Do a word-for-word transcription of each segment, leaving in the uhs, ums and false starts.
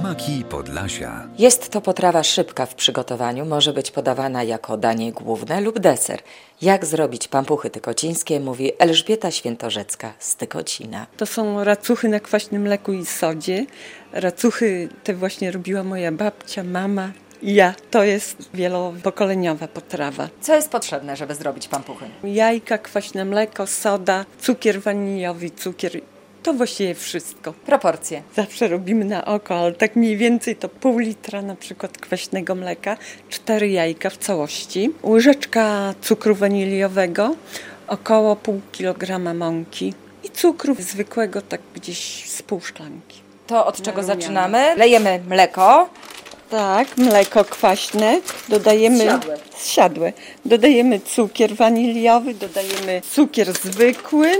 Smaki Podlasia. Jest to potrawa szybka w przygotowaniu, może być podawana jako danie główne lub deser. Jak zrobić pampuchy tykocińskie, mówi Elżbieta Świętorzecka z Tykocina. To są racuchy na kwaśnym mleku i sodzie. Racuchy te właśnie robiła moja babcia, mama i ja. To jest wielopokoleniowa potrawa. Co jest potrzebne, żeby zrobić pampuchy? Jajka, kwaśne mleko, soda, cukier waniliowy, cukier. To właściwie wszystko. Proporcje. Zawsze robimy na oko, ale tak mniej więcej to pół litra na przykład kwaśnego mleka, cztery jajka w całości, łyżeczka cukru waniliowego, około pół kilograma mąki i cukru zwykłego tak gdzieś z pół szklanki. To od czego zaczynamy? Lejemy mleko. Tak, mleko kwaśne, dodajemy Zsiadłe. zsiadłe. Dodajemy cukier waniliowy, dodajemy cukier zwykły,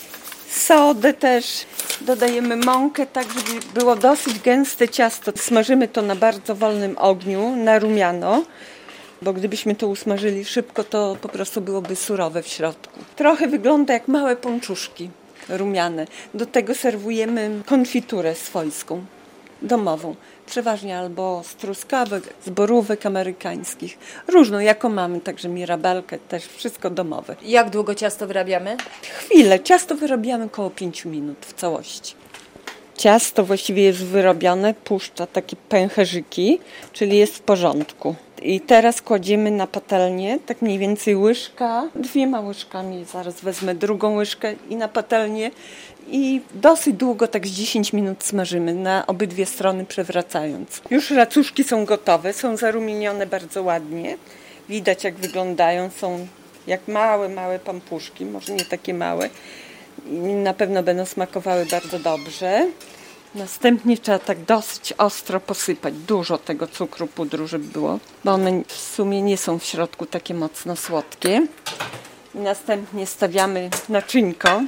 sodę też, dodajemy mąkę, tak żeby było dosyć gęste ciasto. Smażymy to na bardzo wolnym ogniu, na rumiano, bo gdybyśmy to usmażyli szybko, to po prostu byłoby surowe w środku. Trochę wygląda jak małe pączuszki rumiane. Do tego serwujemy konfiturę swojską, domową. Przeważnie albo z truskawek, z borówek amerykańskich. Różną, jaką mamy, także mirabelkę, też wszystko domowe. Jak długo ciasto wyrabiamy? Chwilę. Ciasto wyrabiamy około pięciu minut w całości. Ciasto właściwie jest wyrobione, puszcza takie pęcherzyki, czyli jest w porządku. I teraz kładziemy na patelnię, tak mniej więcej łyżka, dwiema łyżkami, zaraz wezmę drugą łyżkę i na patelnię i dosyć długo, tak z dziesięć minut smażymy, na obydwie strony przewracając. Już racuszki są gotowe, są zarumienione bardzo ładnie. Widać jak wyglądają, są jak małe, małe pampuszki, może nie takie małe. I na pewno będą smakowały bardzo dobrze. Następnie trzeba tak dosyć ostro posypać, dużo tego cukru pudru, żeby było, bo one w sumie nie są w środku takie mocno słodkie. I następnie stawiamy naczynko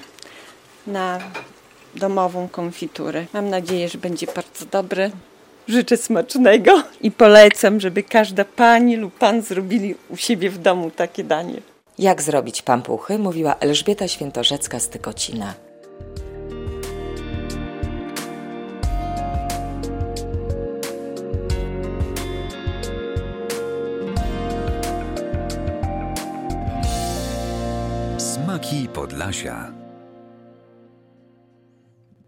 na domową konfiturę. Mam nadzieję, że będzie bardzo dobre. Życzę smacznego i polecam, żeby każda pani lub pan zrobili u siebie w domu takie danie. Jak zrobić pampuchy, mówiła Elżbieta Świętorzecka z Tykocina. Smaki Podlasia.